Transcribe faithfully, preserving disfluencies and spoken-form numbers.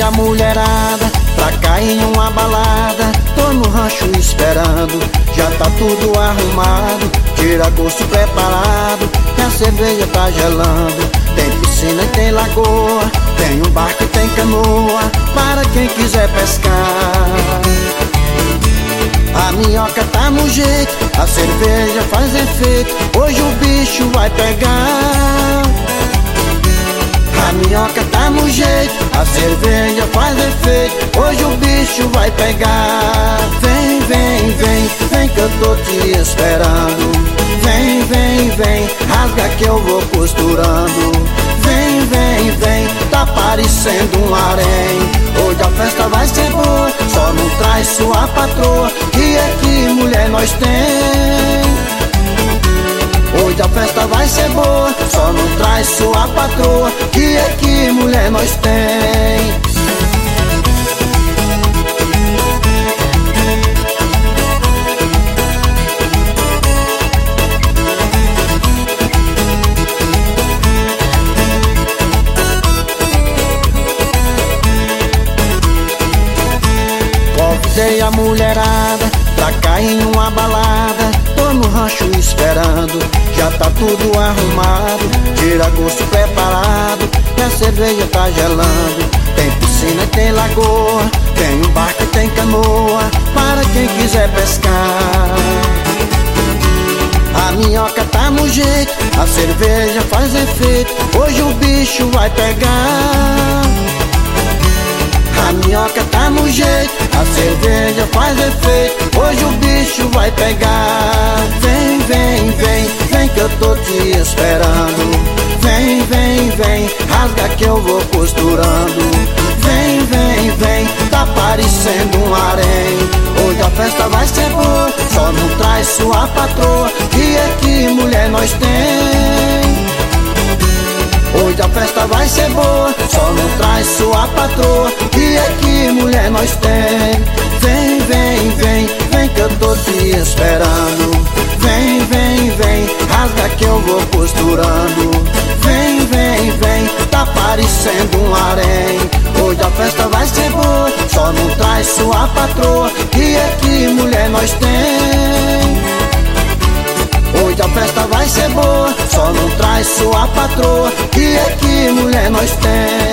a mulherada pra cair em uma balada. Tô no rancho esperando, já tá tudo arrumado. Tira gosto preparado, que a cerveja tá gelando. Tem piscina e tem lagoa, tem um barco e tem canoa, para quem quiser pescar. A minhoca tá no jeito, a cerveja faz efeito, hoje o bicho vai pegar. A minhoca tá no jeito, a cerveja faz efeito, hoje o bicho vai pegar. Vem, vem, vem, vem que eu tô te esperando. Vem, vem, vem, rasga que eu vou costurando. Vem, vem, vem, tá parecendo um harém. Hoje a festa vai ser boa, só não traz sua patroa, que é que mulher nós tem. Hoje a festa vai ser boa, só não traz sua patroa, que é que mulher nós tem. Convidei a mulherada pra cair em uma balada. Tô no rancho esperando, já tá tudo arrumado. Tira gosto preparado, que a cerveja tá gelando. Tem piscina e tem lagoa, tem um barco e tem canoa, para quem quiser pescar. A minhoca tá no jeito, a cerveja faz efeito, hoje o bicho vai pegar. A minhoca tá no jeito, a cerveja faz efeito, hoje o bicho vai pegar. Vem, vem, vem, vem que eu tô te esperando. Vem, vem, vem, rasga que eu vou costurando. Vem, vem, vem, tá parecendo um harém. Hoje a festa vai ser boa, só não traz sua patroa, que é que mulher nós tem. Hoje a festa vai ser boa, só não traz sua patroa, que é que mulher nós tem. Vem, vem, vem, vem que eu tô te esperando. Vem, vem, vem, rasga que eu vou costurando. Vem, vem, vem, tá parecendo um harém. Hoje a festa vai ser boa, só não traz sua patroa, que é que mulher nós tem. Hoje a festa vai ser boa, só não traz sua patroa, que é que mulher nós tem.